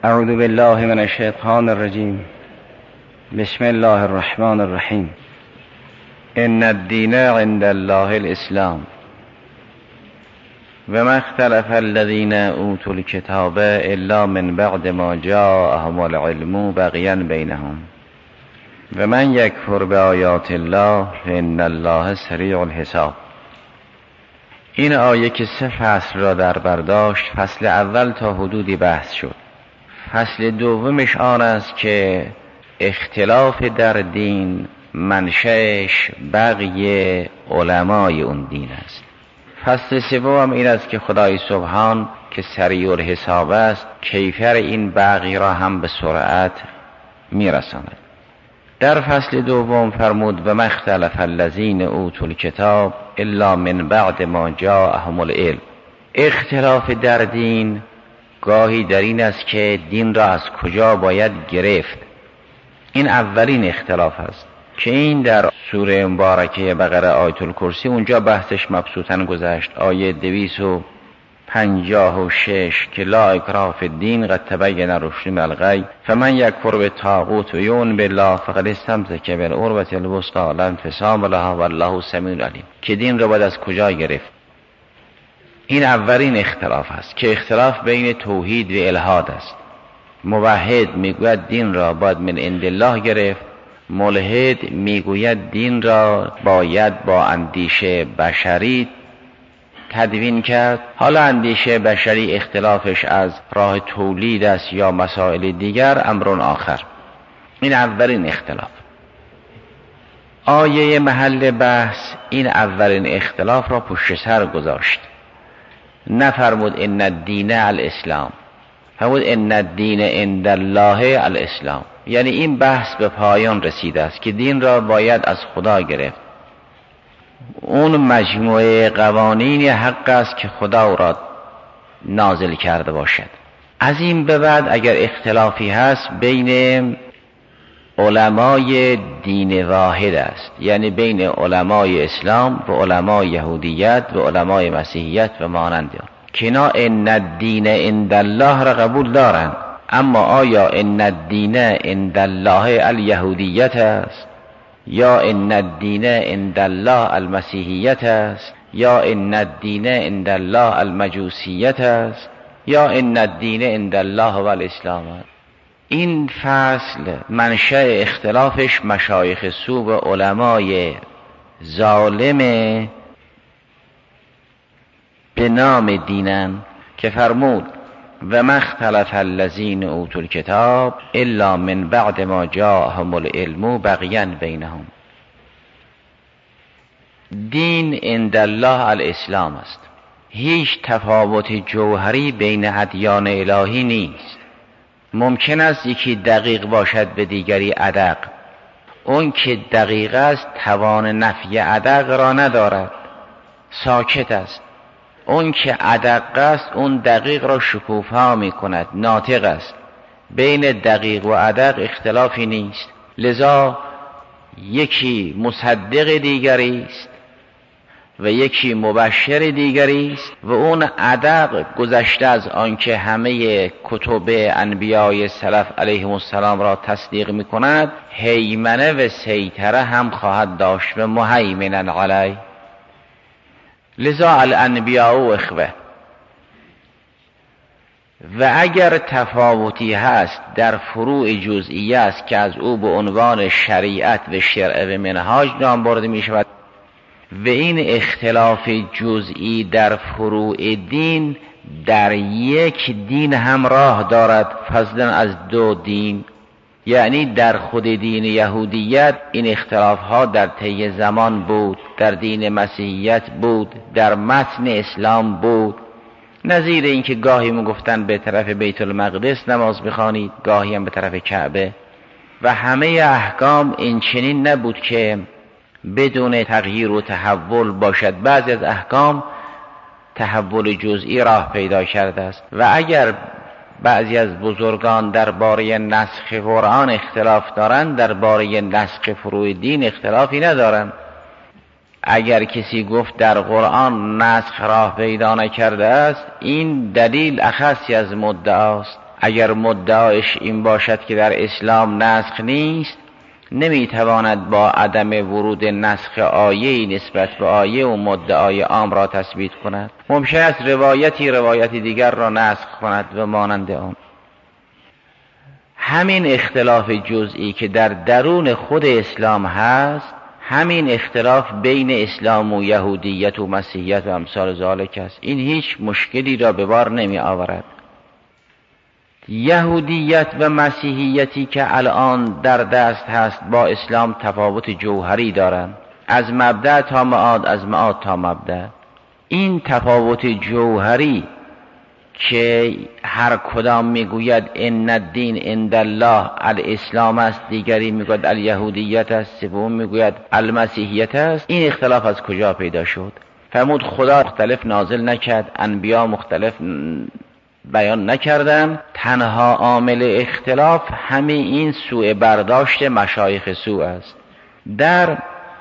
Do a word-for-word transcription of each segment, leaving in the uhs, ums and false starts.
اعوذ بالله من الشیطان الرجیم. بسم الله الرحمن الرحیم. ان الدین عند الله الاسلام و ما اختلف الذین اوتوا الکتاب الا من بعد ما جاءهم العلم بغیا بینهم و من یکفر بآیات الله فان الله سریع الحساب. این آیه که سه فصل را در برداشت، فصل اول تا حدودی بحث شد. فصل دومش آن است که اختلاف در دین منشأش بقی علمای اون دین است. فصل سوم این است که خدای سبحان که سریع الحساب است کیفر این بقی را هم به سرعت میرساند. در فصل دوم فرمود و ما اختلف الذین اوتوا الکتاب الا من بعد ما جاءهم العلم. اختلاف در دین گاهی در این است که دین را از کجا باید گرفت. این اولین اختلاف است که این در سوره مبارکه بقره آیت الکرسی اونجا بحثش مبسوطاً گذشت. آیه دویست و پنجاه و شش که لا اکراه فی الدین قد تبین الرشد من الغی فمن یکفر بالطاغوت و یؤمن بالله فقد استمسک بالعروة الوثقی لا انفصام لها والله سمیع علیم، که دین را باید از کجا گرفت. این اولین اختلاف است که اختلاف بین توحید و الحاد است. موحد میگوید دین را باید من عند الله گرفت، ملحد میگوید دین را باید با اندیشه بشری تدوین کرد. حالا اندیشه بشری اختلافش از راه تولید است یا مسائل دیگر امر آخر. این اولین اختلاف. آیه محل بحث این اولین اختلاف را پشت سر گذاشت. نفرمود ان الدین الاسلام، فرمود ان الدین عند الله الاسلام. یعنی این بحث به پایان رسیده است که دین را باید از خدا گرفت. اون مجموعه قوانین حق است که خدا را نازل کرده باشد. از این به بعد اگر اختلافی هست بین علمای دین واحد است، یعنی بین علمای اسلام و علمای یهودیت و علمای مسیحیت و مانند آن، که اینا ان الدین عند الله را قبول دارند، اما آیا ان الدین عند الله الیهودیت است یا ان الدین عند الله المسیحیت است یا ان الدین عند الله المجوسیت است یا ان الدین عند الله و الاسلام است؟ این فصل منشأ اختلافش مشایخ سو و علمای ظالم به نام دینن که فرمود و ما اختلف الذین اوتوا الکتاب الا من بعد ما جاءهم العلم بغیا بینهم. دین عند الله الاسلام است. هیچ تفاوت جوهری بین ادیان الهی نیست. ممکن است یکی دقیق باشد به دیگری ادق. اون که دقیق است توان نفی ادق را ندارد، ساکت است. اون که ادق است اون دقیق را شکوفا می کند، ناطق است. بین دقیق و ادق اختلافی نیست، لذا یکی مصدق دیگری است و یکی مبشر دیگری است و اون ادق گذشته از آنکه همه کتب انبیای سلف علیهم السلام را تصدیق می کند، هیمنه و سیطره هم خواهد داشت و مهیمنا علی. لذا الانبیاء و اخوه. و اگر تفاوتی هست در فروع جزئی است که از او به عنوان شریعت و شرع و منهاج نام برده می شود، و این اختلاف جزئی در فروع دین در یک دین هم راه دارد فضلا از دو دین. یعنی در خود دین یهودیت این اختلاف ها در طی زمان بود، در دین مسیحیت بود، در متن اسلام بود. نظیر این که گاهی میگفتن به طرف بیت المقدس نماز بخوانید، گاهی هم به طرف کعبه، و همه احکام این چنین نبود که بدون تغییر و تحول باشد. بعضی از احکام تحول جزئی راه پیدا کرده است. و اگر بعضی از بزرگان درباره نسخ قرآن اختلاف دارند، درباره نسخ فروع دین اختلافی ندارند. اگر کسی گفت در قرآن نسخ راه پیدا نکرده است، این دلیل اخصی از مدعاست. اگر مدعایش این باشد که در اسلام نسخ نیست، نمیتواند با عدم ورود نسخ آیه نسبت به آیه و مدعای عام را تثبیت کند. ممکن است روایتی روایتی دیگر را نسخ کند و مانند آن. همین اختلاف جزئی که در درون خود اسلام هست، همین اختلاف بین اسلام و یهودیت و مسیحیت و امثال ذالک است. این هیچ مشکلی را به بار نمی آورد. یهودیت و مسیحیتی که الان در دست هست با اسلام تفاوت جوهری دارند، از مبدأ تا معاد، از معاد تا مبدأ. این تفاوت جوهری که هر کدام میگوید ان الدین عند الله الاسلام است، دیگری میگوید الیهودیت است، سوم میگوید المسیحیت است، این اختلاف از کجا پیدا شد؟ فرمود خدا مختلف نازل نکرد، انبیا مختلف بیان نکردن، تنها عامل اختلاف همین این سوء برداشت مشایخ سوء است. در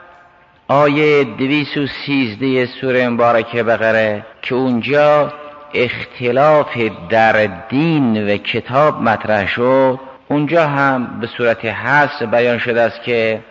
آیه دویست و سیزده سوره مبارکه بقره که اونجا اختلاف در دین و کتاب مطرح شد، اونجا هم به صورت حصر بیان شده است که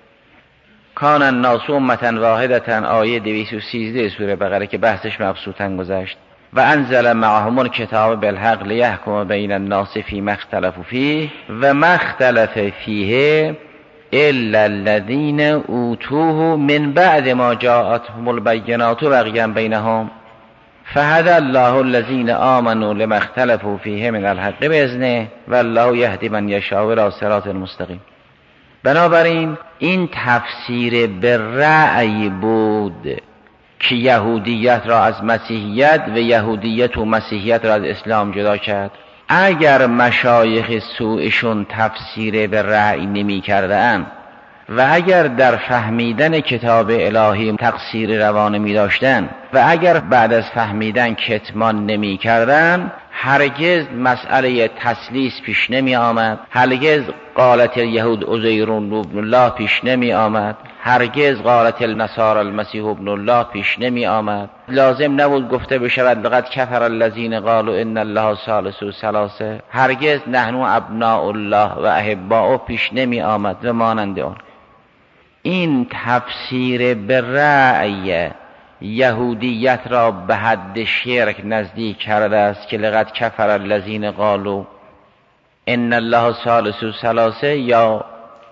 کان الناس امة واحدة، آیه دویست و سیزده سوره بقره که بحثش مبسوطاً گذشت. و انزل معهم الکتاب بالحق لیحکم بین الناس فیما اختلفوا فیه و ما اختلف فیه الا الذین اوتوه من بعد ما جاءتهم البینات بغیا بینهم فهدى الله الذین آمنوا لما اختلفوا فیه من الحق باذنه والله یهدی من یشاء الی صراط مستقیم. بنابراین این تفسیر به رأی بود که یهودیت را از مسیحیت و یهودیت و مسیحیت را از اسلام جدا کرد. اگر مشایخ سوءشون تفسیر به رأی نمی کردن و اگر در فهمیدن کتاب الهی تقصیر روانه می داشتن و اگر بعد از فهمیدن کتمان نمی کردن، هرگز مسئله تثلیث پیش نمی آمد، هرگز قالت الیهود عزیر ابن الله پیش نمی آمد، هرگز قالت النصارى المسیح ابن الله پیش نمی آمد. لازم نبود گفته بشود لقد کفر الذین قالوا ان الله ثالث ثلاثه، هرگز نحن ابناء الله و احباؤه پیش نمی آمد و مانند آن. این تفسیر به رأی یهودیت را به حد شرک نزدیک کرده است که لقد کفر الذین قالوا ان الله ثالث ثلاثه یا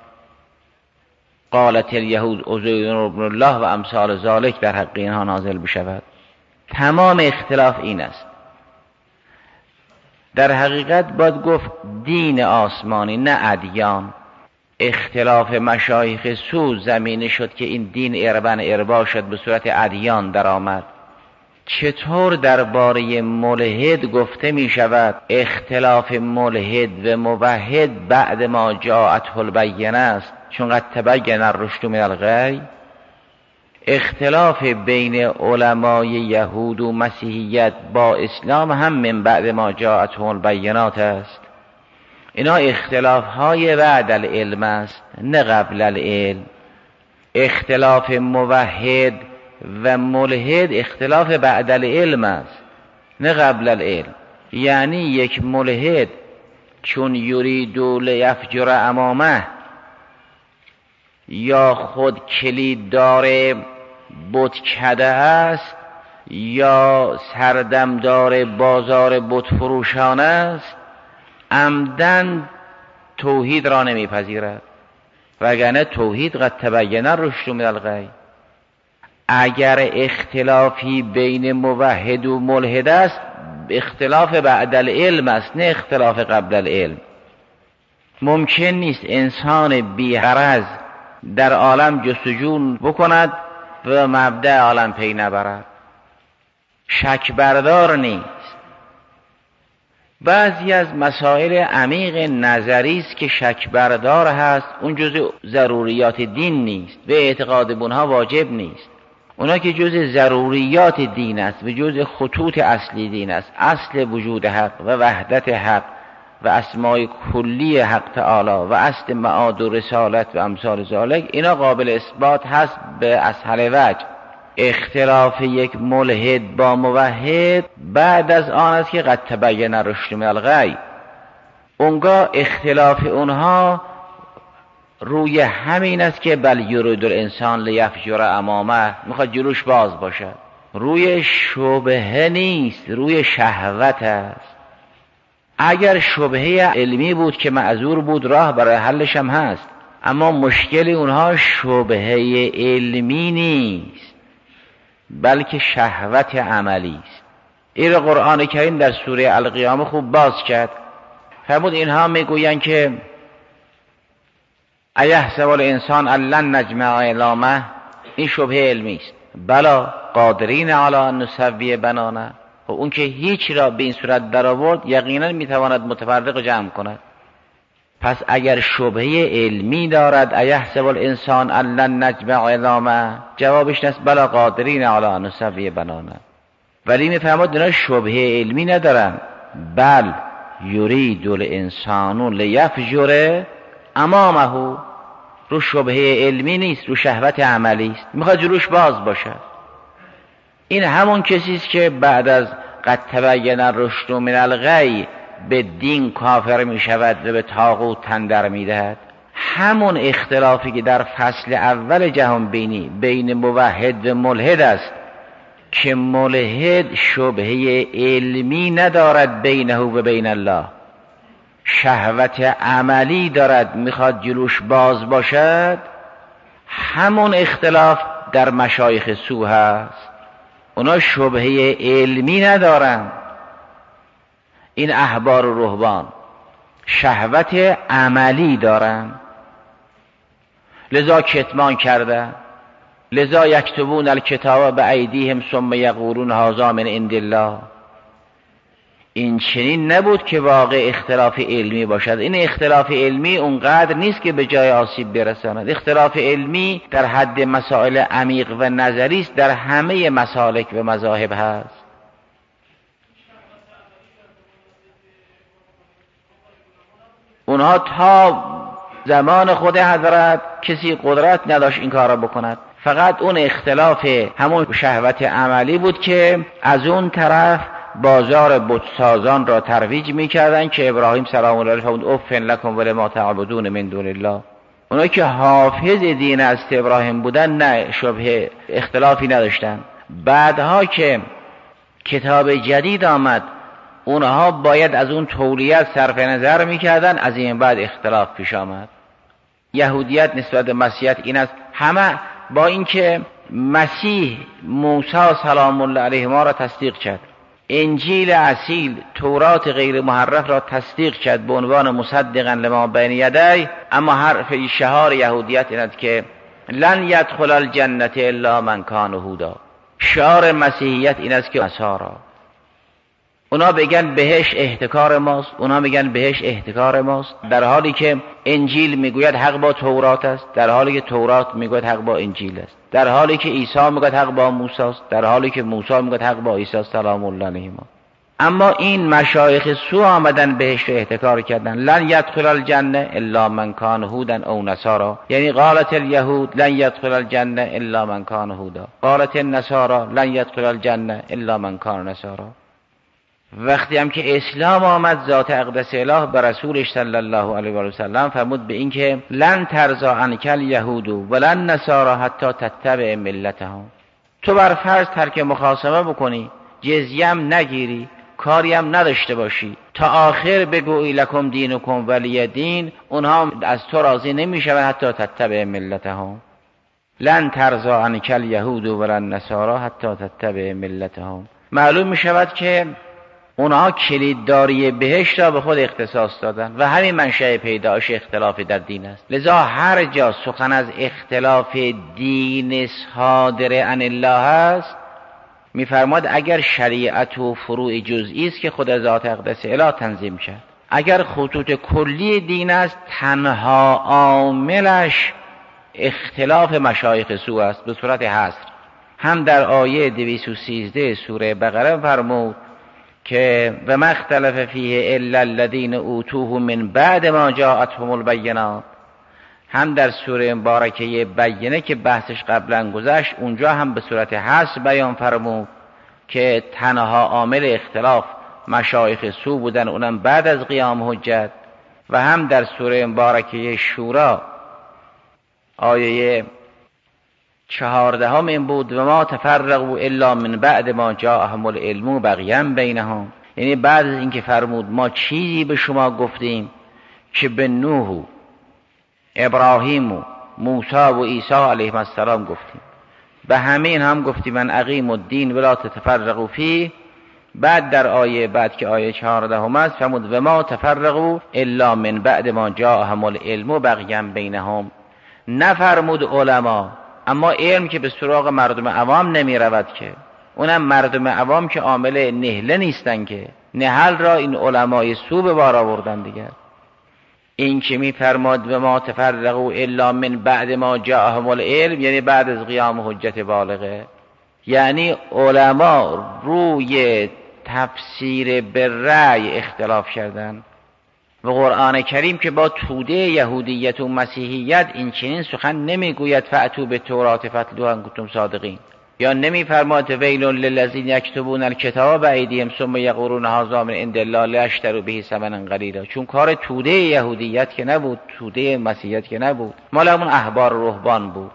قالت الیهود عزیر ابن الله و امثال ذالک در حق اینها نازل بشود. تمام اختلاف این است. در حقیقت باید گفت دین آسمانی نه ادیان. اختلاف مشایخ سو زمینه شد که این دین اربن اربا شد، به صورت ادیان در آمد. چطور درباره ملحد گفته می شود اختلاف ملحد و موحد بعد ما جاءته البینه است، چون قد تبین الرشد من الغی؟ اختلاف بین علمای یهود و مسیحیت با اسلام هم من بعد ما جاءتهم البینات است. اینا اختلاف های بعد العلم است نه قبل العلم. اختلاف موحد و ملحد اختلاف بعد العلم است نه قبل العلم. یعنی یک ملحد چون یرید لیفجر امامه یا خود کلیددار بتکده است یا سردمدار بازار بت فروشان است، عمدن توحید را نمیپذیرد، وگرنه توحید قد تبین الرشد من الغی. اگر اختلافی بین موحد و ملحد است، اختلاف بعد العلم است نه اختلاف قبل العلم. ممکن نیست انسان بی غرض در عالم جستجو بکند و مبدأ عالم پی نبرد. شک بردار نیست. بعضی از مسائل عمیق نظری است که شک بردار هست، اون جزء ضروریات دین نیست و اعتقاد بونها واجب نیست. اونا که جزء ضروریات دین است و جزء خطوط اصلی دین است، اصل وجود حق و وحدت حق و اسمای کلی حق تعالی و اصل معاد و رسالت و امثال ذالک، اینا قابل اثبات هست به اسهل وجه. اختلاف یک ملحد با موحد بعد از آن است که قد تبین الرشد من الغی. اونگاه اختلاف اونها روی همین است که بل یرید الانسان لیفجر امامه، میخواد جلوش باز باشد. روی شبهه نیست، روی شهوت است. اگر شبهه علمی بود که معذور بود، راه برای حلش هم هست، اما مشکل اونها شبهه علمی نیست بلکه شهوت عملی است. این قرآن کریم در سوره القیامه خوب باز کرد. فرمود اینها میگویند که ایحسب الانسان ان لن نجمع عظامه، این شبهه علمی است. بلا قادرین علی ان نسوی بنانه، و اون که هیچ را به این صورت در آورد یقینا میتواند متفرق جمع کند. پس اگر شبهه علمی دارد ایحسب الانسان ان لن نجمع عظامه، جوابش است بلا قادرین علی ان نسوی بنانه. ولی میفرماد اینا شبهه علمی ندارن، بل یرید الانسان لیفجر امامه، رو شبهه علمی نیست، رو شهوت عملی است، میخواد جلوش باز باشد. این همون کسی است که بعد از قد تبین الرشد من الغی به دین کافر میشود و به طاغوت تن در میدهد. همون اختلافی که در فصل اول جهان بینی بین موحد و ملحد است که ملحد شبهه علمی ندارد بینه و بین الله، شهوت عملی دارد میخواد جلوش باز باشد، همون اختلاف در مشایخ سو هست. اونا شبهه علمی ندارن، این احبار و رهبان شهوت عملی دارن، لذا کتمان کردن، لذا یکتبون الکتاب بایدیهم ثم یقولون هذا من عند الله. این چنین نبود که واقع اختلاف علمی باشد. این اختلاف علمی اونقدر نیست که به جای آسیب برساند. اختلاف علمی در حد مسائل عمیق و نظری است، در همه مسالک و مذاهب هست. اونها تا زمان خود حضرت کسی قدرت نداشت این کار را بکند، فقط اون اختلاف همون شهوت عملی بود که از اون طرف بازار بتسازان را ترویج می‌کردند که ابراهیم سلام الله علیه فرمود اف لکم ولما تعبدون من دون الله. اونایی که حافظ دین است ابراهیم بودن نه شبهه اختلافی نداشتن. بعدها که کتاب جدید آمد اونها باید از اون تولیت صرف نظر می‌کردن، از این بعد اختلاف پیش آمد. یهودیت نسبت به مسیحیت این است، همه با اینکه مسیح موسی سلام الله علیه ما را تصدیق کرد، انجیل اصیل تورات غیر محرف را تصدیق کرد به عنوان مصدقا لما بین یدی، اما حرف شعار یهودیت این است که لن یدخل الجنة الا من کان هودا. شعار مسیحیت این است که نصارا، اونا بگن بهش احتکار ماست، اونا میگن بهش احتکار ماست، در حالی که انجیل میگوید حق با تورات است، در حالی که تورات میگوید حق با انجیل است، در حالی که عیسی میگوید حق با موسی است، در حالی که موسی میگوید حق با عیسی سلام الله علیه. اما این مشایخ سو آمدن بهش رو احتکار کردن. لن یدخل الجنه الا من کان هودا او نصارا، یعنی قالت الیهود لن یدخل الجنه الا من کان هودا، قالت النصارا لن یدخل الجنه الا من کان نصارا. وقتی هم که اسلام آمد ذات اقدس اله به رسولش صلی الله علیه و سلم فرمود به این که لن ترضی عنک الیهود ولن نصارا حتی تتبع ملتهم، تو بر فرض ترک مخاصمه بکنی، جزیه هم نگیری، کاری هم نداشته باشی، تا آخر بگویی لکم دینکم ولی دین، اونها از تو راضی نمیشون حتی تتبع ملتهم. لن ترضی عنک الیهود ولن نصارا حتی تتبع ملتهم. معلوم میشود که اونها کلیدداری بهشت را به خود اختصاص دادن و همین منشأ پیدایش اختلاف در دین است. لذا هر جا سخن از اختلاف دین صادر عن الله است، میفرماد اگر شریعت و فروع جزئی است که خود ذات اقدس اله تنظیم کرد، اگر خطوط کلی دین است تنها عاملش اختلاف مشایخ سو است به صورت حصر. هم در آیه دویست و سیزده سوره بقره فرمود که و ما اختلف فیه الا الذین اوتوه من بعد ما جاءتهم البینات، هم در سوره مبارکه بینه که بحثش قبلا گذشت اونجا هم به صورت حصر بیان فرمود که تنها عامل اختلاف مشایخ سو بودن، اونم بعد از قیام حجت. و هم در سوره مبارکه شورا آیه چهاردهم این بود و ما تفرقوا الا من بعد ما جاءهم العلم بغیا بینهم، یعنی بعد از اینکه فرمود ما چیزی به شما گفتیم که به نوح و ابراهیم و موسی و عیسی علیهم السلام گفتیم، به همین هم گفتیم من اقیم الدین ولا تتفرقوا فیه. بعد در آیه بعد که آیه چهاردهم است فرمود و ما تفرقوا الا من بعد ما جاءهم العلم بغیا بینهم. نفرمود علما، اما علم که به سراغ مردم عوام نمی رود که، اونم مردم عوام که عامل نهله نیستن که، نهل را این علمای سو به بار آوردن دیگر. این که می فرماد و ما تفرقوا الا من بعد ما جاءهم العلم، یعنی بعد از قیام حجت بالغه، یعنی علما روی تفسیر به رأی اختلاف کردن و قرآن کریم که با توده یهودیت و مسیحیت این چنین سخن نمیگوید فأتوا بالتوراة فاتلوها ان کنتم صادقین، یا نمیفرماد ویل للذین یکتبون الکتاب بایدیهم ثم یقولون هذا من عند الله لیشتروا به ثمنا قلیلا، چون کار توده یهودیت که نبود، توده مسیحیت که نبود، مال همون احبار و رهبان بود.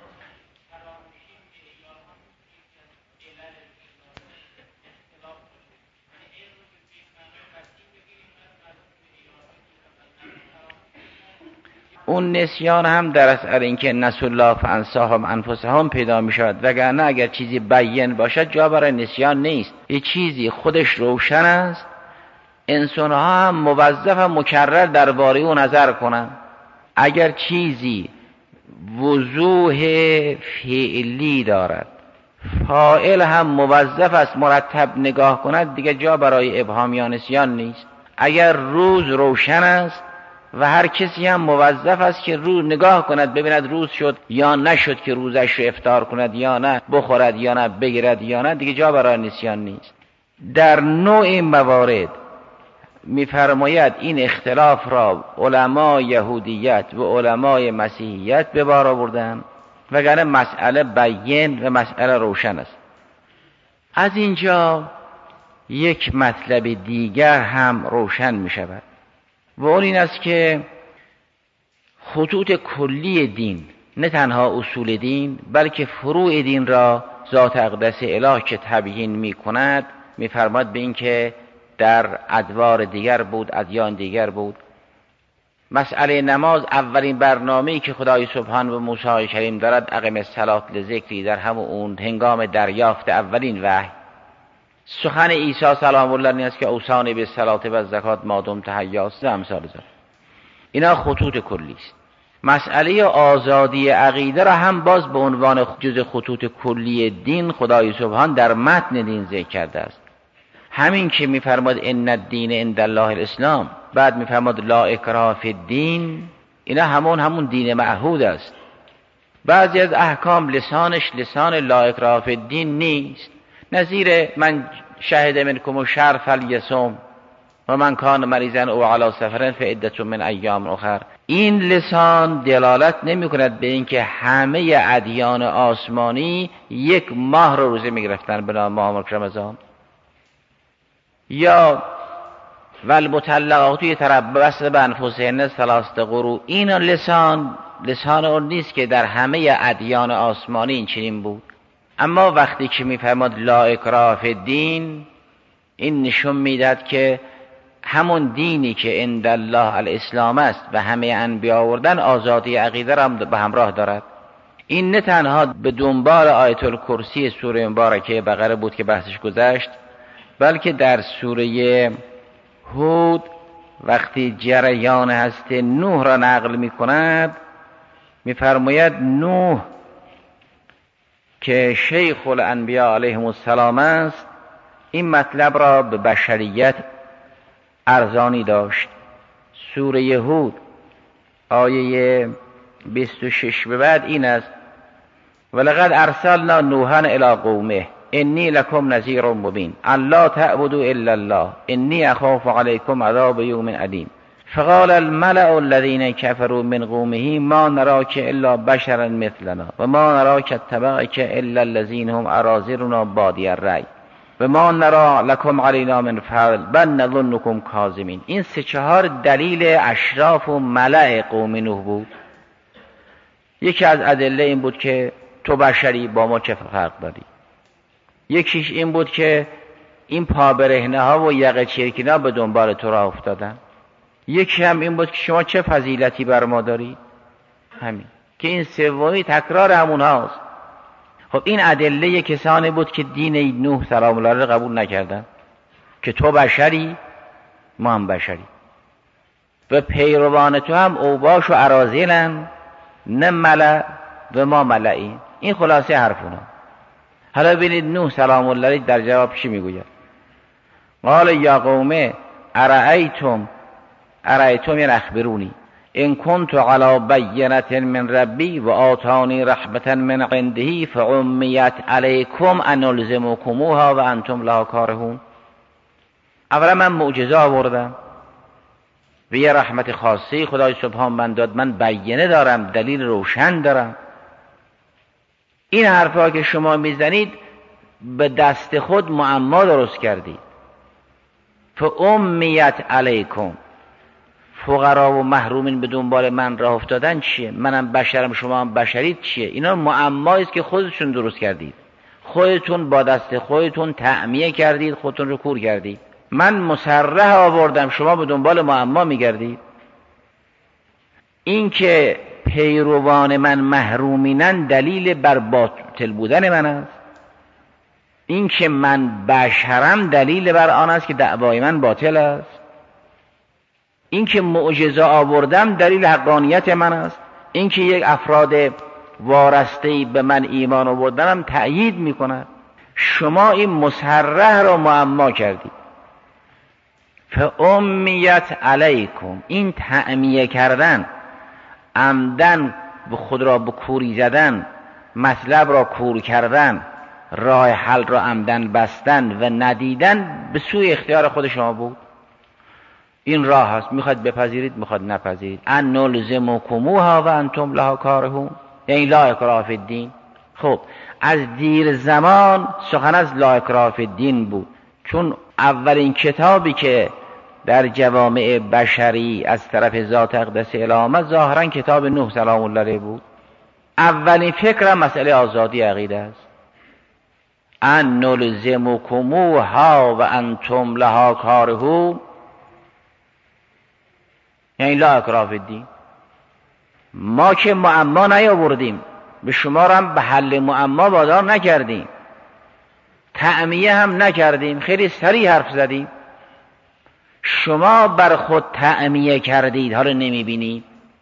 اون نسیان هم در اثر اینکه نسوا الله فانساهم انفسهم پیدا می شود، وگرنه اگر چیزی بیان باشد جا برای نسیان نیست. یه چیزی خودش روشن است، انسان ها هم موظف هم مکرر درباره او نظر کنند. اگر چیزی وضوح فعلی دارد، فاعل هم موظف است مرتب نگاه کند، دیگه جا برای ابهام یا نسیان نیست. اگر روز روشن است و هر کسی هم موظف است که روز نگاه کند ببیند روز شد یا نشد، که روزش رو افطار کند یا نه، بخورد یا نه، بگیرد یا نه، دیگه جا برای نسیان نیست. در نوع موارد میفرماید این اختلاف را علمای یهودیت و علمای مسیحیت به بار آوردن، وگرنه مسئله بیان و مسئله روشن است. از اینجا یک مطلب دیگر هم روشن می شود و اون این است که خطوط کلی دین، نه تنها اصول دین بلکه فروع دین را ذات اقدس اله که تبیین می کند، می فرماد به این که در ادوار دیگر بود، ادیان دیگر بود. مسئله نماز اولین برنامه‌ای که خدای سبحان و موسی کریم دارد اقم الصلاة لذکری، در همون اون هنگام دریافت اولین وحی. سخن عیسی سلام الله علیه است که اوصانی بالصلاة و الزکات ما دمت حیا است، امثال ذلک. اینا خطوط کلی است. مسئله آزادی عقیده را هم باز به عنوان جز خطوط کلی دین خدای سبحان در متن دین ذکر کرده است. همین که میفرماد ان الدین عند الله الاسلام، بعد میفرماد لا اکراه فی الدین، اینا همون همون دین معهود است. بعضی از احکام لسانش لسان لا اکراه فی الدین نیست، نظیر من شهد منکم الشهر فلیصم و من کان مریضا او علی سفر فعدة من ایام اخر. این لسان دلالت نمی کند به اینکه همه ادیان آسمانی یک ماه رو روزه می گرفتن به نام ماه رمضان، یا والمطلقات یتربصن بانفسهن ثلاثه قروء. این لسان لسان اون نیست که در همه ادیان آسمانی این چنین بود. اما وقتی که میفرماد لا اکراه فی الدین، این نشون میداد که همون دینی که عند الله الاسلام است و همه انبیا آوردن، آزادی عقیده را به همراه دارد. این نه تنها به دنبال آیت الکرسی سوره مبارکه بقره بود که بحثش گذشت، بلکه در سوره هود وقتی جریان هست نوح را نقل می کند، می فرماید نوح که شیخ الانبیاء علیهم السلام است، این مطلب را به بشریت ارزانی داشت. سوره هود آیه بیست و شش به بعد این است ولقد ارسلنا نوحا الی قومه انی لکم نذیر مبین الا تعبدوا الا الله انی اخاف علیکم عذاب یوم علیم فقال الملأ الذین کفروا من قومه ما نراک الا بشرا مثلنا و ما نراک اتبعک الا الذین هم اراذلنا بادی الرأی. و ما نرا لکم علینا من فضل بل نظنکم کاذبین. این سه چهار دلیل اشراف و ملأ قوم نوح بود. یکی از ادله این بود که تو بشری، با ما چه فرق داری. یکیش این بود که این پابرهنه ها و یقه چرکینا به دنبال تو راه افتادن. یکی هم این بود که شما چه فضیلتی بر ما دارید. همین که این سومی تکرار همون هاست. خب این ادله کسانی بود که دین نوح سلام الله علیه قبول نکردن، که تو بشری ما هم بشری و پیروان تو هم اوباش و اراذلن، نه ملأ و ما ملئیم. این خلاصه حرفونا. حالا ببینید نوح سلام الله علیه در جواب چی میگوید. قال یا قوم ارأیتم ارأیتم یعنی اخبرونی ان کنت علی بینة من ربی و آتانی رحمة من عنده فعمیت علیکم ان الزمکموها و انتم لها کارهون. اولا من معجزه آوردم و یه رحمت خاصی خدای سبحان من داد، من بینه دارم، دلیل روشن دارم. این حرفا که شما میزنید به دست خود معما درست کردید. فعمیت علیکم، فقرا و محرومین به دنبال من راه افتادن چیه؟ منم بشرم شما هم بشرید چیه؟ اینا معمایی است که خودتون درست کردید، خودتون با دست خودتون تعمیه کردید، خودتون رو کور کردید. من مصرح آوردم، شما به دنبال معما میگردید. این که پیروان من محرومینن دلیل بر باطل بودن من است. این که من بشرم دلیل بر آن است که دعوای من باطل است. این که معجزه آوردم دلیل حقانیت من است. این که یک افراد وارسته‌ای به من ایمان آوردنم تأیید میکند. شما این مصرح را معما کردید. فامیت علیکم، این تعمیه کردن، عمدن خود را به کوری زدن، مطلب را کور کردن، راه حل را عمدن بستن و ندیدن به سوی اختیار خود شما بود. این راه هست، میخواد بپذیرید میخواد نپذیرید. ان نلزمکموها و انتم لها کارهون، یعنی لا اکراه فی الدین. خب از دیر زمان سخن از لا اکراه فی الدین بود، چون اولین کتابی که در جوامع بشری از طرف ذات اقدس اله آمد ظاهرا کتاب نوح سلام الله علیه بود. اولین فکرم مسئله آزادی عقیده است. ان نلزمکموها و انتم لها کارهون، یعنی لا اکراه فی الدین. ما که معما نیاوردیم، به شما هم به حل معما وادار نکردیم، تعمیه هم نکردیم، خیلی صریح حرف زدیم. شما بر خود تعمیه کردید، حالا نمیبینید.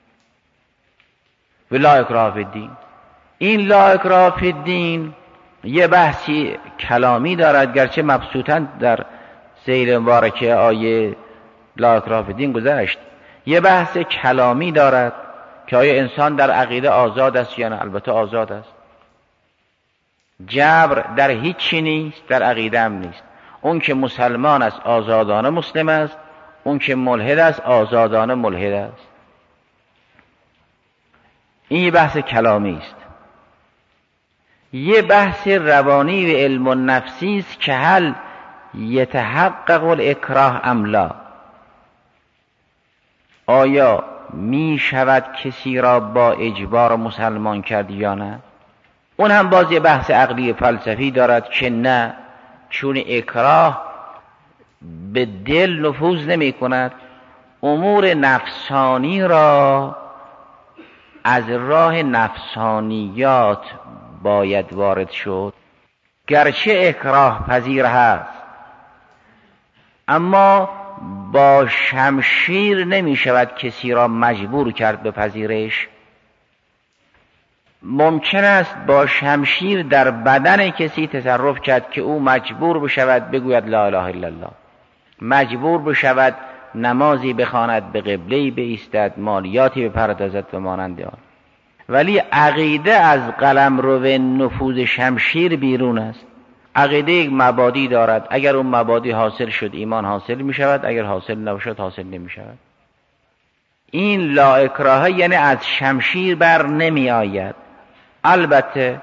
و لا اکراه فی الدین، این لا اکراه فی الدین یه بحثی کلامی دارد، گرچه مبسوطاً در سیر مبارکه آیه لا اکراه فی الدین گذشت. یه بحث کلامی دارد که آیا انسان در عقیده آزاد است یا نه. البته آزاد است. جبر در هیچی نیست، در عقیده هم نیست. اون که مسلمان است آزادانه مسلم است، اون که ملحد است آزادانه ملحد است. این یه بحث کلامی است. یه بحث روانی و علم و نفسی است که هل یتحقق الاکراه ام لا، آیا می شود کسی را با اجبار مسلمان کرد یا نه. اون هم باز یه بحث عقلی فلسفی دارد که نه، چون اکراه به دل نفوذ نمی کند، امور نفسانی را از راه نفسانیات باید وارد شد. گرچه اکراه پذیر هست، اما با شمشیر نمی شود کسی را مجبور کرد به پذیرش. ممکن است با شمشیر در بدن کسی تصرف کرد که او مجبور بشود بگوید لا اله الا الله، مجبور بشود نمازی بخواند، به قبله‌ای بایستد، مالیاتی بپردازد و مانند آن. ولی عقیده از قلمرو نفوذ شمشیر بیرون است. عقیده یک مبادی دارد، اگر اون مبادی حاصل شد ایمان حاصل می شود، اگر حاصل نشد حاصل نمی شود. این لا اکراه یعنی از شمشیر بر نمی آید. البته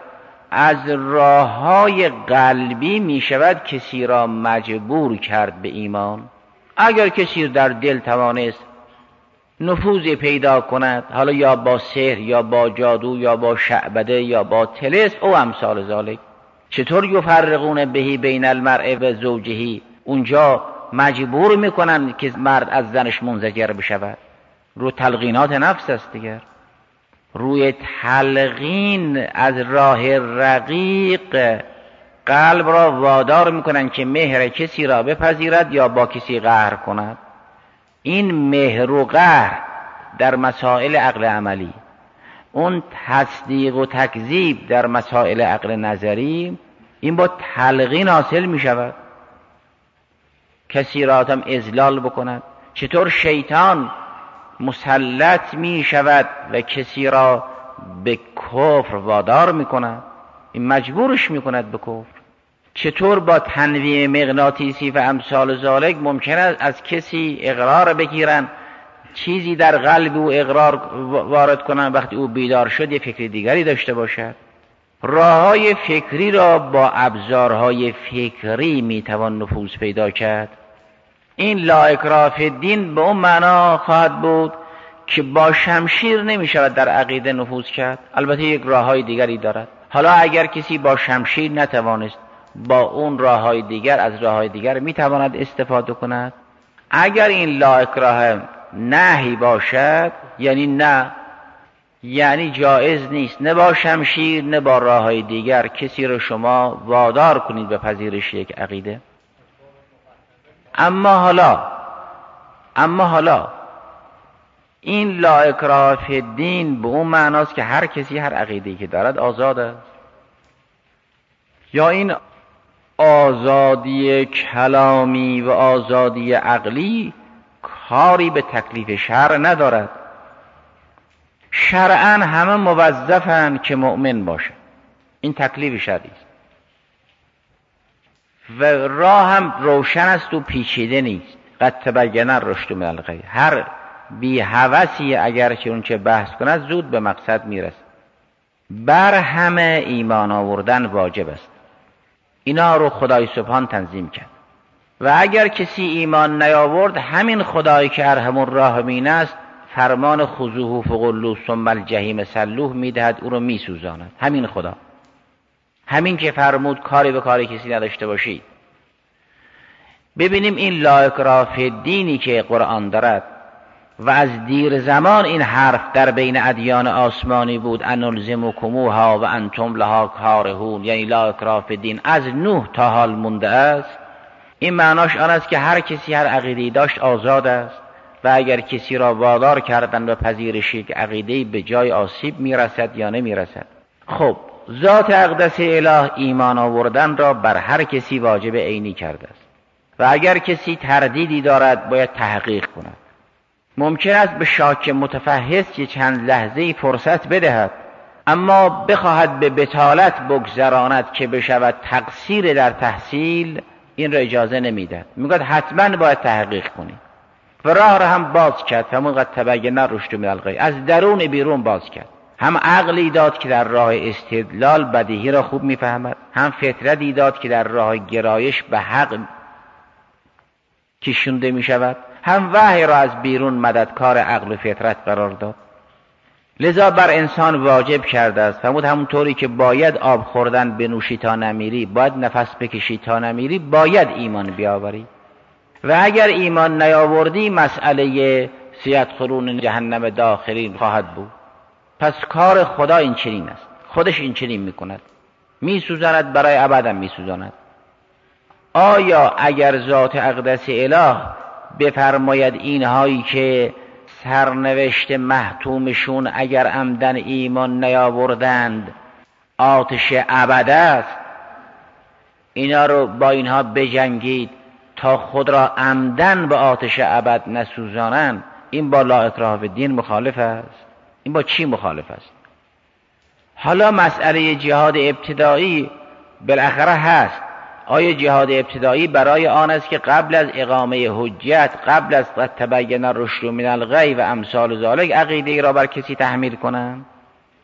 از راه‌های قلبی می شود کسی را مجبور کرد به ایمان. اگر کسی در دل توانست نفوذ پیدا کند، حالا یا با سحر یا با جادو یا با شعبده یا با طلسم او امثال ذالک، چطور یفرقون بهی بین المرء و زوجهی، اونجا مجبور میکنن که مرد از زنش منزجر بشود. رو تلقینات نفس است دیگر، روی تلقین از راه رقیق قلب را وادار میکنن که مهر کسی را بپذیرد یا با کسی قهر کند. این مهر و قهر در مسائل عقل عملی، اون تصدیق و تکذیب در مسائل عقل نظری، این با تلقین حاصل می شود. کسی را هم اذلال بکند. چطور شیطان مسلط می شود و کسی را به کفر وادار می کند، این مجبورش می کند به کفر. چطور با تنویع مغناطیسی و امثال ذالک ممکن است از کسی اقرار بگیرن، چیزی در قلب او اقرار وارد کنن، وقتی او بیدار شد یه فکر دیگری داشته باشد. راههای فکری را با ابزارهای فکری میتوان نفوذ پیدا کرد. این لا اکراه فی الدین به اون معنا خواهد بود که با شمشیر نمیشود در عقیده نفوذ کرد، البته یک راههای دیگری دارد. حالا اگر کسی با شمشیر نتوانست، با اون راههای دیگر از راههای دیگر میتواند استفاده کند. اگر این لا اکراه نهی باشد، یعنی نه، یعنی جایز نیست نه با شمشیر نه با راههای دیگر کسی رو شما وادار کنید به پذیرش یک عقیده. اما حالا اما حالا این لا اکراه فی الدین به اون معناست که هر کسی هر عقیده‌ای که دارد آزاد است، یا این آزادی کلامی و آزادی عقلی کاری به تکلیف شرع ندارد. شرعاً همه موظفند که مؤمن باشند، این تکلیف شرعی است و راه هم روشن است و پیچیده نیست. قد تبین الرشد من الغی، هر بی هوسی اگر که اون چه بحث کند زود به مقصد میرسد. بر همه ایمان آوردن واجب است، اینا رو خدای سبحان تنظیم کرد. و اگر کسی ایمان نیاورد، همین خدایی که ارحم الراحمین است فرمان خذوه فغلوه ثم الجحیم صلوه میدهد، او رو میسوزاند. همین خدا، همین که فرمود کاری به کاری کسی نداشته باشید. ببینیم این لا اکراه فی الدینی که قرآن دارد و از دیر زمان این حرف در بین ادیان آسمانی بود، انلزمکموها و انتم لها کارهون، یعنی لا اکراه فی الدین از نوح تا حال مونده است. این معناش آن است که هر کسی هر عقیده‌ای داشت آزاد است و اگر کسی را وادار کردن و پذیرش یک عقیده‌ای به جای آسیب میرسد یا نمیرسد. خب ذات اقدس اله ایمان آوردن را بر هر کسی واجب عینی کرده است و اگر کسی تردیدی دارد باید تحقیق کند. ممکن است به شاک متفحص که چند لحظه‌ای فرصت بدهد، اما بخواهد به بطالت بگذراند که بشود تقصیر در تحصیل، این را اجازه نمیدهد. میگوید حتما باید تحقیق کنی و راه را هم باز کرد. همون قد تبین الرشد من الغی، از درون بیرون باز کرد. هم عقلی داد که در راه استدلال بدیهی را خوب میفهمد، هم فطرتی داد که در راه گرایش به حق کشونده میشود، هم وحی را از بیرون مددکار عقل و فطرت قرار داد. لذا بر انسان واجب کرده است، فرمود همونطوری که باید آب خوردن بنوشی تا نمیری، باید نفس بکشی تا نمیری، باید ایمان بیاوری. و اگر ایمان نیاوردی مسئله سیدخلون جهنم داخلین خواهد بود. پس کار خدا این چنین است، خودش این چنین میکند، میسوزاند برای ابدا میسوزاند. آیا اگر ذات اقدس اله بفرماید اینهایی که سرنوشت محتومشون اگر عمدن ایمان نیاوردند آتش ابد است، اینا رو با اینها بجنگید تا خود را عمدن به آتش ابد نسوزانند، این با لا اکراه فی الدین مخالف است. این با چی مخالف است؟ حالا مسئله جهاد ابتدایی بالاخره هست. آیا جهاد ابتدایی برای آن است که قبل از اقامه حجت، قبل از تبین الرشد من الغی و امثال ذالک عقیده ای را بر کسی تحمیل کنند؟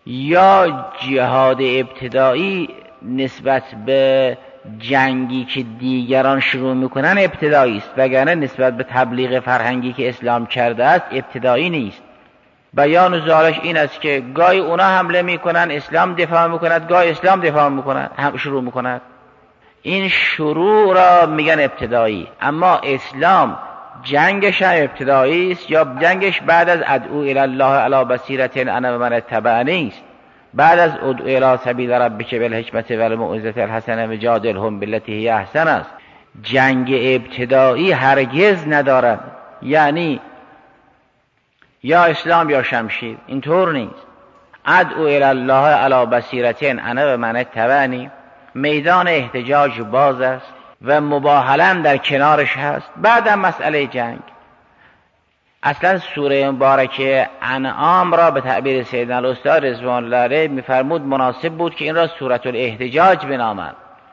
یا جهاد ابتدایی نسبت به جنگی که دیگران شروع میکنن ابتدایی است، وگرنه نسبت به تبلیغ فرهنگی که اسلام کرده است ابتدایی نیست. بیان ذالک این است که گاهی اونا حمله میکنن اسلام دفاع میکند، گاهی اسلام دفاع میکند هم شروع میکند. این شروع را میگن ابتدایی. اما اسلام جنگش هم ابتدایی است یا جنگش بعد از ادعو الی الله علی بصیرة انا و من اتبعنی است، بعد از ادعو الی سبیل ربک بالحکمة والموعظة الحسنة وجادلهم بالتي هی احسن است. جنگ ابتدایی هرگز ندارد، یعنی یا اسلام یا شمشیر، اینطور نیست. ادعو الی الله علی بصیرة انا و من اتبعنی، میدان احتجاج باز است و مباهله در کنارش هست. بعدم مسئله جنگ. اصلا سوره مبارکه انعام را به تعبیر سیدنا الاستاد رضوان الله علیه میفرمود مناسب بود که این را سوره الاحتجاج بنامند،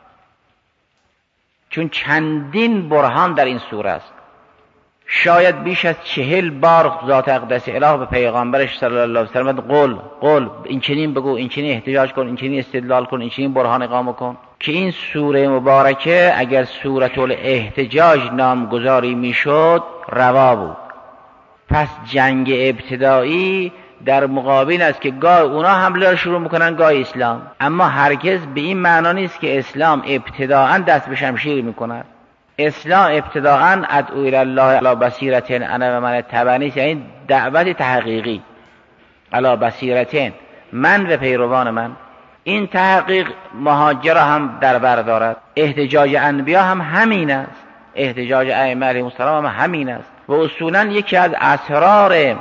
چون چندین برهان در این سوره است. شاید بیش از چهل بار ذات اقدس اله به پیغمبرش صلی الله علیه و سلم قول قول این چنین بگو، این چنین احتجاج کن، این چنین استدلال کن، این چنین برهان اقامه کن، که این سوره مبارکه اگر سوره الاحتجاج نامگذاری میشد روا بود. پس جنگ ابتدایی در مقابل است که گاه اونا حمله را شروع میکنن گاه اسلام، اما هرگز به این معنا نیست که اسلام ابتداءً دست به شمشیر میکند. اسلام ابتداءً ادعو الی الله علی بصیرة انا و من اتبعنی، یعنی دعوت تحقیقی علی بصیرة، من و پیروان من. این تحقیق مهاجر هم در بر دارد. احتجاج انبیا هم همین است، احتجاج ائمه علیهم السلام هم همین است. و اصولاً یکی از اسرار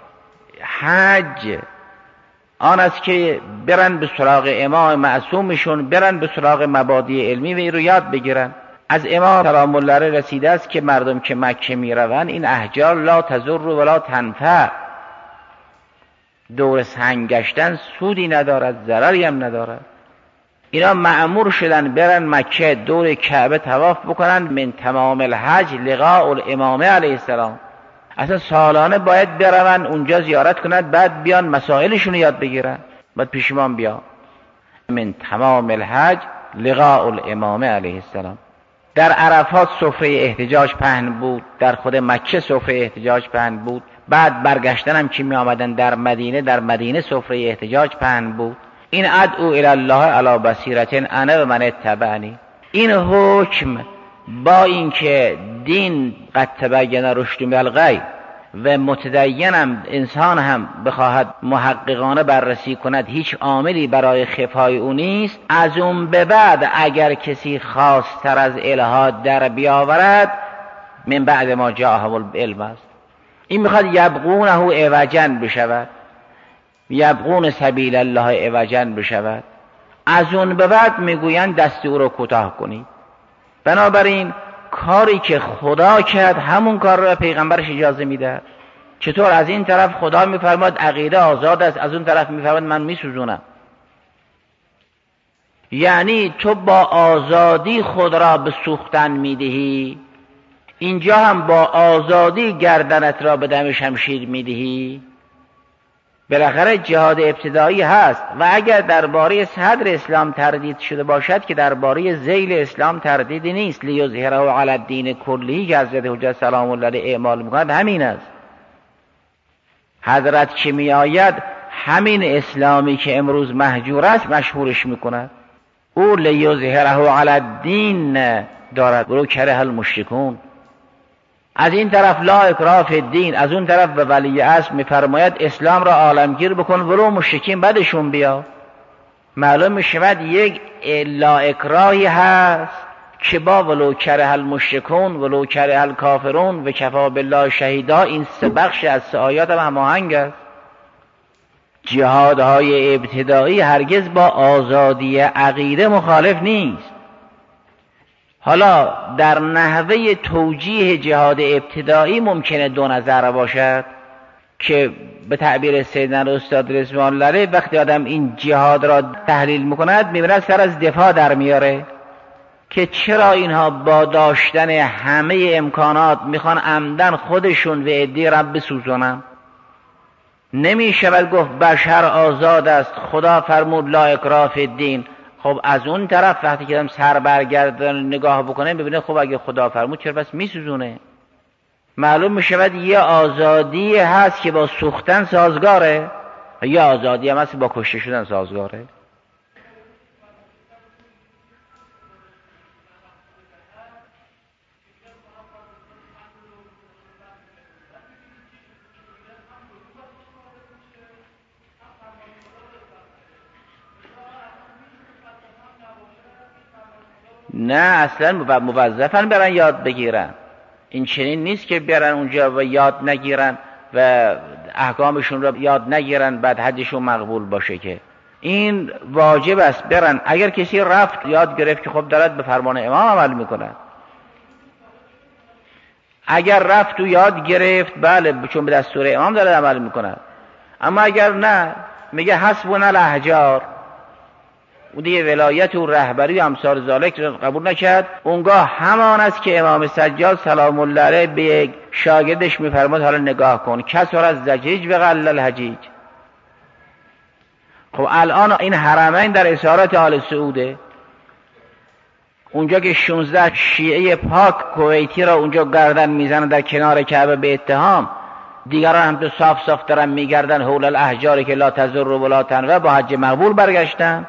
حج آن است که برن به سراغ امام معصومشون، برن به سراغ مبادی علمی و این رو یاد بگیرن. از امام سلام الله علیه رسیده است که مردم که مکه می روند این احجار لا تضر ولا تنفع، دور سنگ گشتن سودی ندارد، ضرری هم ندارد. اینا مأمور شدن برن مکه دور کعبه طواف بکنن. من تمام الحج لقاء الامام علیه السلام، اصلا سالانه باید برون اونجا زیارت کنند، بعد بیان مسائلشون رو یاد بگیرن، بعد پیش امام بیا. من تمام الحج لقاء الامام علیه السلام. در عرفات سفره احتجاج پهن بود، در خود مکه سفره احتجاج پهن بود، بعد برگشتن هم که می آمدن در مدینه، در مدینه سفره احتجاج پهن بود. این ادعو الی الله علی بصیرة انا و من اتبعنی. این حکم با اینکه دین قد تبین رشد من الغی و متدینم انسان هم بخواهد محققانه بررسی کند هیچ عاملی برای خفای او نیست، از اون به بعد اگر کسی خواستر از الهاد در بیاورد من بعد ما جاءهم العلم است. این میخواد یبغونه عوجا بشود، یبغون سبیل الله عوجا بشود. از اون به بعد میگویند دست او رو کوتاه کنید. بنابراین کاری که خدا کرد همون کار رو پیغمبرش اجازه میده. چطور؟ از این طرف خدا میفرماد عقیده آزاد است، از اون طرف میفرماد من میسوزونم. یعنی تو با آزادی خود را به سوختن میدهی، اینجا هم با آزادی گردنت را به دم شمشیر میدهی. بالاخره جهاد ابتدایی هست و اگر درباره صدر اسلام تردید شده باشد که درباره ذیل اسلام تردیدی نیست. لیظهره علی الدین کله که حضرت حجت سلام الله علیه اعمال میکند همین است. حضرت که می آید همین اسلامی که امروز مهجور است مشهورش میکند. او لیظهره علی الدین دارد ولو کره المشرکون. از این طرف لا اکراه فی الدین، از اون طرف به ولی عصر میفرماید اسلام را عالمگیر بکن ولو مشرکین بعدشون بیا. معلوم میشود یک لا اکراهی هست که با ولو کره المشرکون ولو کره الکافرون و کفا بالله شهیدا، این سه بخش از سه آیات هم هماهنگ است. جهادهای ابتدایی هرگز با آزادی عقیده مخالف نیست. حالا در نحوه توجیه جهاد ابتدایی ممکنه دو نظر باشد که به تعبیر سیدنا استاد رضوان الله علیه وقتی آدم این جهاد را تحلیل میکند میبیند سر از دفاع در میاره که چرا اینها با داشتن همه امکانات میخوان عمدن خودشون و عدی رب بسوزونن. نمی شود گفت بشر آزاد است، خدا فرمود لا اکراه فی الدین. خب از اون طرف وقتی که سر برگردن نگاه بکنه ببینه خب اگه خدا فرمود چرا بس میسوزونه؟ معلوم می شود یه آزادی هست که با سوختن سازگاره، یه آزادی هم هست با کشته شدن سازگاره. نه اصلا موظفن برن یاد بگیرن. این چنین نیست که برن اونجا و یاد نگیرن و احکامشون رو یاد نگیرن بعد حجشون مقبول باشه، که این واجب است برن. اگر کسی رفت یاد گرفت که خب دارد به فرمان امام عمل میکنه. اگر رفت و یاد گرفت بله چون به دستور امام دارد عمل میکنه. اما اگر نه میگه حسبنا الاحجار، و دیگه ولایت و رهبری و امثال ذالک قبول نکرد، اونگاه همان است که امام سجاد سلام الله علیه به یک شاگردش میفرماد حالا نگاه کن کسر از زجیج و قل الحجیج. خب الان این حرمین در اسارت آل سعوده، اونجا که شانزده شیعه پاک کویتی را اونجا گردن میزنن در کنار کعبه به اتهام، دیگران هم تو صاف صاف دارن میگردن حول الاحجار که لا تضر ولا تنفع، با حج مقبول برگشتن.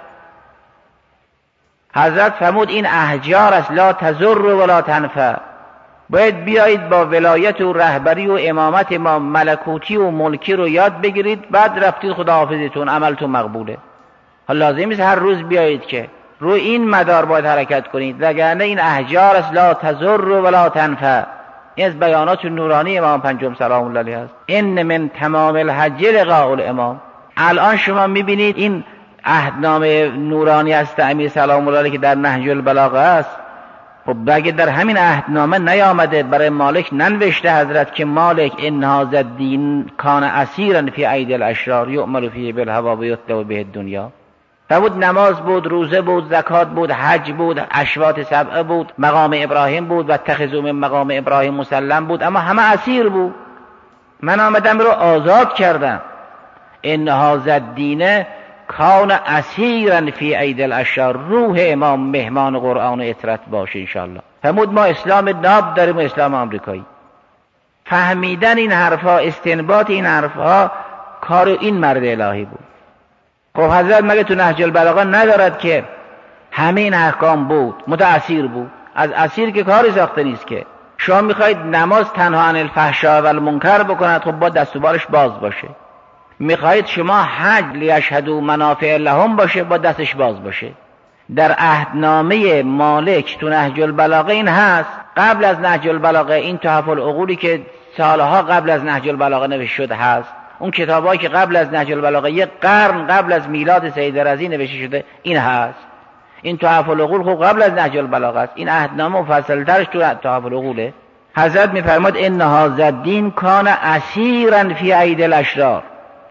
حضرت فرمود این احجار است لا تضر ولا تنفع، باید بیایید با ولایت و رهبری و امامت ما ملکوتی و ملکی رو یاد بگیرید، بعد رفتید خداحافظیتون عملتون مقبوله. حالا لازم نیست هر روز بیایید، که رو این مدار باید حرکت کنید، وگرنه این احجار است لا تضر ولا تنفع. این از بیانات نورانی امام پنجم سلام الله علیه است. ان من تمام الحج لقاء الامام. الان شما میبینید این عهدنامه نورانی است امیر سلام الله علیه که در نهج البلاغه است. خب اگه در همین عهدنامه نیامده برای مالک ننوشته حضرت که مالک ان هذا الدین کان اسیرا فی ایدی الاشرار یؤمل فیه بالهوی و یطلب به الدنیا. بود نماز بود، روزه بود، زکات بود، حج بود، اشواط سبعه بود، مقام ابراهیم بود و اتخذوا من مقام ابراهیم مسلم بود، اما همه اسیر بود. من آمدم رو آزاد کردم. ان هذا الدین کان اسیرا فی ایدی الاشرار. روح امام مهمان قرآن و اطرت باشه انشاءالله. فرمود ما اسلام ناب داریم و اسلام آمریکایی. فهمیدن این حرفها، استنباط این حرفها کار این مرد الهی بود. خب حضرت مگه تو نهج البلاغه ندارد که همین احکام بود، متأثیر بود؟ از اسیر که کاری ساخته نیست. که شما میخواید نماز تنها عن الفحشاء و المنکر بکند، خب با دست و بالش باز باشه. میخواهید شما حج لیشهدوا منافع لهم باشه، با دستش باز باشه. در عهدنامه مالک تو نهج البلاغه این هست. قبل از نهج البلاغه این تحف العقولی که سالها قبل از نهج البلاغه نوشته شده هست، اون کتابایی که قبل از نهج البلاغه یک قرن قبل از میلاد سید رضی نوشته شده این هست. این تحف العقول خب قبل از نهج البلاغه است. این عهدنامه مفصل ترش تو تحف العقوله. حضرت میفرماد ان هذا الدین کان اسیرا فی ایدی الاشرار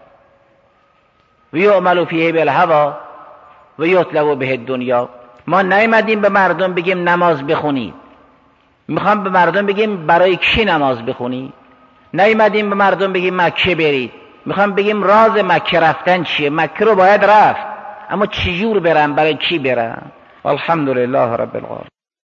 و یعمل فیه بالهوی و یطلب به الدنیا. ما نیامدیم به مردم بگیم نماز بخونید، میخوام به مردم بگیم برای کی نماز بخونید. نیامدیم به مردم بگیم مکه برید، میخوام بگیم راز مکه رفتن چیه. مکه رو باید رفت، اما چجور برم، برای کی برم. الحمدلله رب العالمین.